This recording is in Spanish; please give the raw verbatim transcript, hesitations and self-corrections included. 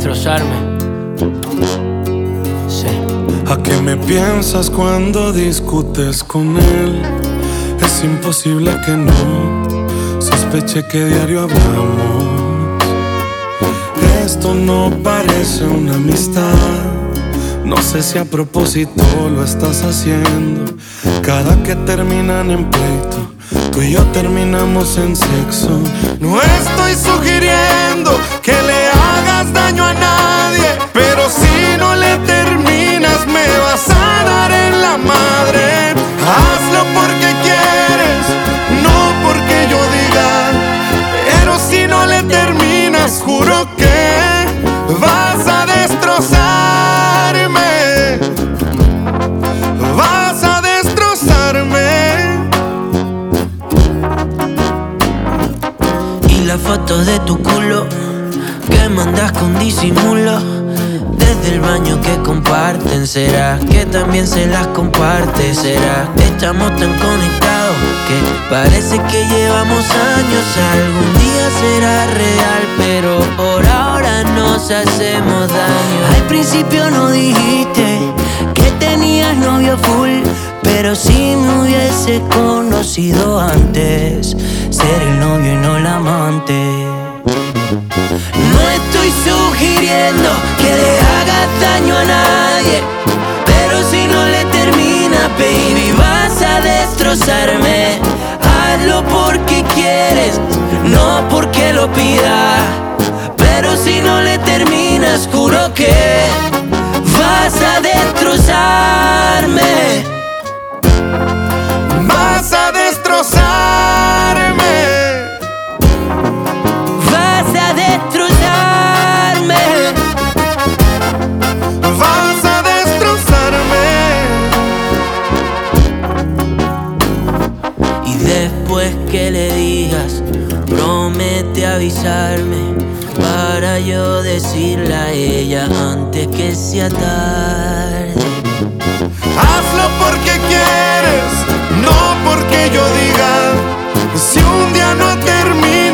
destrozarme. Sí. ¿A qué me piensas cuando discutes con él? Es imposible que no sospeche que diario hablamos. Esto no parece una amistad. No sé si a propósito lo estás haciendo. Cada que terminan en pleito, tú y yo terminamos en sexo. No estoy sugiriendo que le hagas daño a nadie, pero si no le terminas me vas a dar en la madre. Hazlo porque quieres, no porque yo diga. Pero si no le terminas, juro que vas a destrozarme. Vas a destrozarme. Y las fotos de tu culo que mandas con disimulo, desde el baño que comparten, ¿será que también se las comparte? ¿Será que estamos tan conectados que parece que llevamos años? Algún día será real, pero por ahora nos hacemos daño. Al principio no dijiste que tenías novio full, pero si me hubiese conocido antes, ser el novio y no el amante. No estoy sugiriendo que le hagas daño a nadie, pero si no le terminas, baby, vas a destrozarme. Hazlo porque quieres, no porque lo pidas. Pero si no le terminas, juro que vas a destrozarme. Vas a destrozarme. Vas a destrozarme. Vas a destrozarme. Y después que le digas, promete avisarme para yo decirle a ella antes que sea tarde. Hazlo porque quieres, no porque yo diga. Si un día no termina